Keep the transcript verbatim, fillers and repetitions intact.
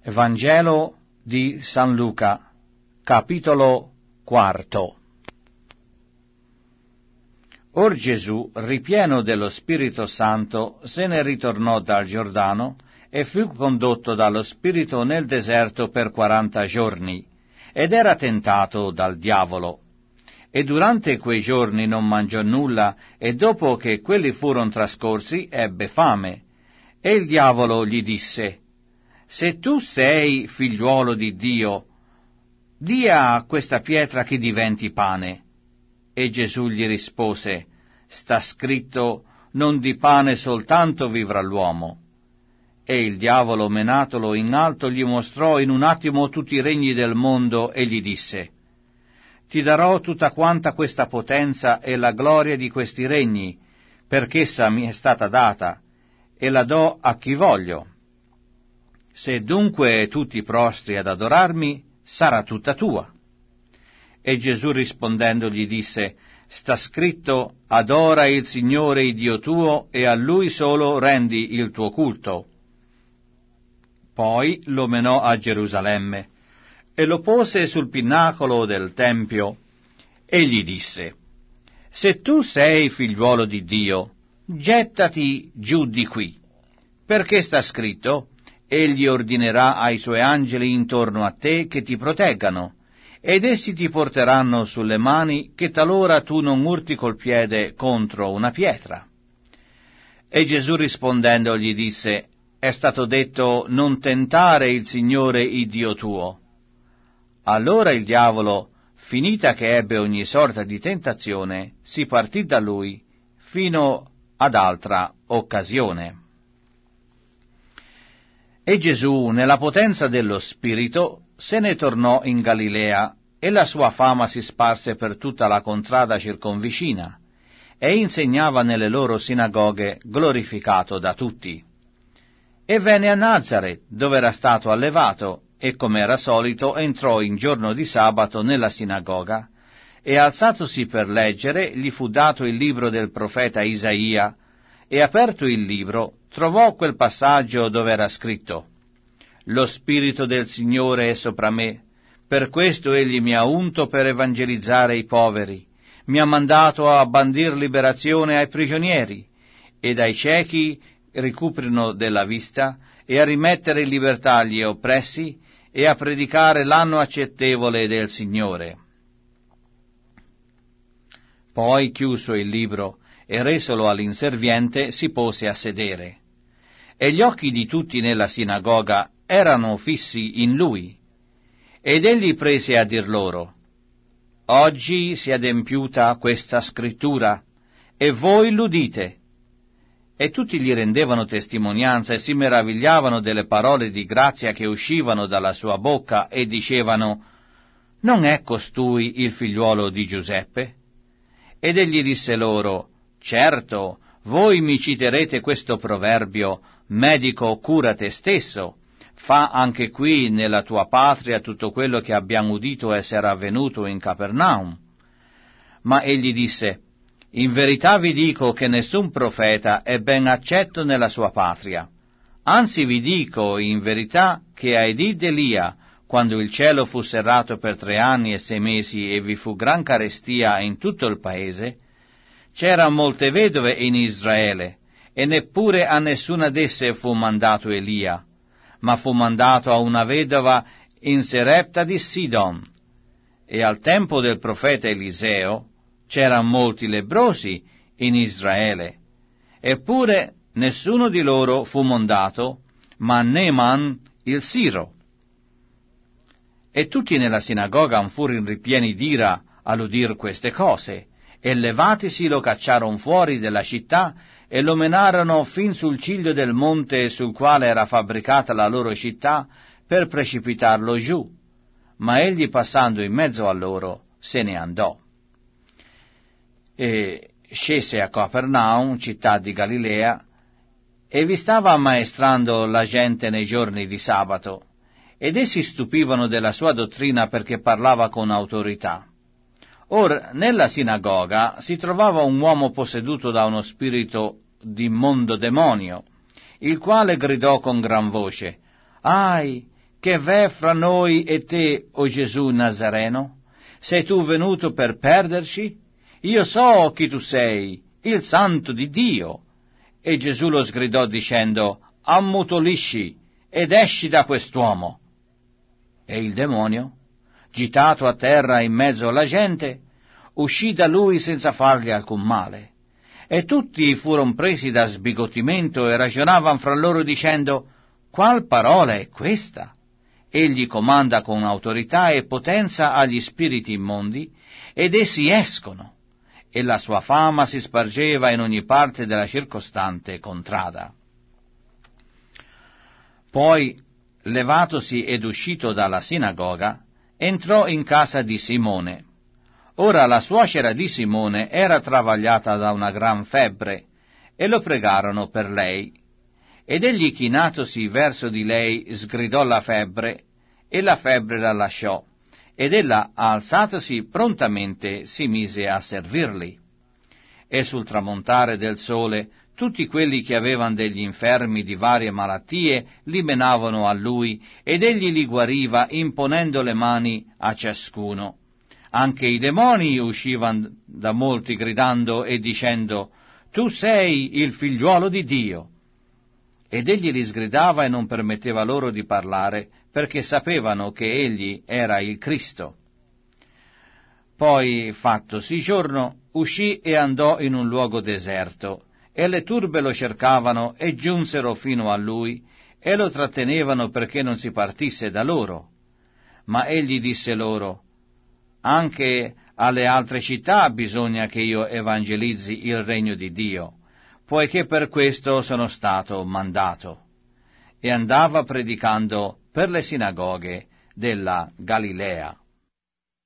Vangelo di San Luca, capitolo quarto. Or Gesù, ripieno dello Spirito Santo, se ne ritornò dal Giordano e fu condotto dallo Spirito nel deserto per quaranta giorni, ed era tentato dal diavolo. E durante quei giorni non mangiò nulla, e dopo che quelli furono trascorsi ebbe fame. E il diavolo gli disse: «Se tu sei figliuolo di Dio, di a questa pietra che diventi pane». E Gesù gli rispose: «Sta scritto, non di pane soltanto vivrà l'uomo». E il diavolo, menatolo in alto, gli mostrò in un attimo tutti i regni del mondo e gli disse: «Ti darò tutta quanta questa potenza e la gloria di questi regni, perch'essa mi è stata data, e la do a chi voglio. Se dunque tu ti prostri ad adorarmi, sarà tutta tua». E Gesù rispondendo gli disse: «Sta scritto, adora il Signore il Dio tuo, e a Lui solo rendi il tuo culto». Poi lo menò a Gerusalemme, e lo pose sul pinnacolo del Tempio, e gli disse: «Se tu sei figliuolo di Dio, gettati giù di qui, perché sta scritto, egli ordinerà ai suoi angeli intorno a te che ti proteggano, ed essi ti porteranno sulle mani, che talora tu non urti col piede contro una pietra». E Gesù rispondendo gli disse: «È stato detto, non tentare il Signore il Dio tuo». Allora il diavolo, finita che ebbe ogni sorta di tentazione, si partì da lui fino ad altra occasione. E Gesù, nella potenza dello Spirito, se ne tornò in Galilea, e la sua fama si sparse per tutta la contrada circonvicina, e insegnava nelle loro sinagoghe, glorificato da tutti. E venne a Nazaret, dove era stato allevato, e come era solito entrò in giorno di sabato nella sinagoga, e alzatosi per leggere, gli fu dato il libro del profeta Isaia, e aperto il libro, trovò quel passaggio dove era scritto: «Lo Spirito del Signore è sopra me, per questo egli mi ha unto per evangelizzare i poveri, mi ha mandato a bandir liberazione ai prigionieri, ed ai ciechi ricuprino della vista, e a rimettere in libertà gli oppressi, e a predicare l'anno accettevole del Signore». Poi, chiuso il libro e resolo all'inserviente, si pose a sedere. E gli occhi di tutti nella sinagoga erano fissi in lui. Ed egli prese a dir loro: «Oggi si è adempiuta questa scrittura, e voi l'udite». E tutti gli rendevano testimonianza e si meravigliavano delle parole di grazia che uscivano dalla sua bocca, e dicevano: «Non è costui il figliuolo di Giuseppe?» Ed egli disse loro: «Certo, voi mi citerete questo proverbio: medico, cura te stesso. Fa anche qui nella tua patria tutto quello che abbiamo udito essere avvenuto in Capernaum». Ma egli disse: «In verità vi dico che nessun profeta è ben accetto nella sua patria. Anzi vi dico in verità che ai dì d'Elia, quando il cielo fu serrato per tre anni e sei mesi e vi fu gran carestia in tutto il paese, c'erano molte vedove in Israele, e neppure a nessuna d'esse fu mandato Elia, ma fu mandato a una vedova in Serepta di Sidon. E al tempo del profeta Eliseo c'erano molti lebbrosi in Israele, eppure nessuno di loro fu mandato, ma Neeman il Siro». E tutti nella sinagoga furono ripieni d'ira all'udir queste cose, e levatisi lo cacciarono fuori della città, e lo menarono fin sul ciglio del monte sul quale era fabbricata la loro città, per precipitarlo giù. Ma egli, passando in mezzo a loro, se ne andò. E scese a Capernaum, città di Galilea, e vi stava ammaestrando la gente nei giorni di sabato, ed essi stupivano della sua dottrina perché parlava con autorità. Or, nella sinagoga si trovava un uomo posseduto da uno spirito d'immondo demonio, il quale gridò con gran voce: «Ahi, che v'è fra noi e te, o Gesù Nazareno? Sei tu venuto per perderci? Io so chi tu sei, il Santo di Dio. E Gesù lo sgridò dicendo: ammutolisci ed esci da quest'uomo. E il demonio, gitato a terra in mezzo alla gente, uscì da lui senza fargli alcun male. E tutti furono presi da sbigottimento e ragionavano fra loro dicendo: qual parola è questa? Egli comanda con autorità e potenza agli spiriti immondi, ed essi escono, e la sua fama si spargeva in ogni parte della circostante contrada. Poi, levatosi ed uscito dalla sinagoga, entrò in casa di Simone. Ora la suocera di Simone era travagliata da una gran febbre, e lo pregarono per lei. Ed egli, chinatosi verso di lei, sgridò la febbre, e la febbre la lasciò, ed ella, alzatosi prontamente, si mise a servirli. E sul tramontare del sole, tutti quelli che avevano degli infermi di varie malattie li menavano a lui, ed egli li guariva imponendo le mani a ciascuno. Anche i demoni uscivano da molti gridando e dicendo: tu sei il figliuolo di Dio. Ed egli li sgridava e non permetteva loro di parlare, perché sapevano che egli era il Cristo. Poi, fattosi giorno, uscì e andò in un luogo deserto, e le turbe lo cercavano e giunsero fino a lui, e lo trattenevano perché non si partisse da loro. Ma egli disse loro: anche alle altre città bisogna che io evangelizzi il regno di Dio, poiché per questo sono stato mandato. E andava predicando per le sinagoghe della Galilea.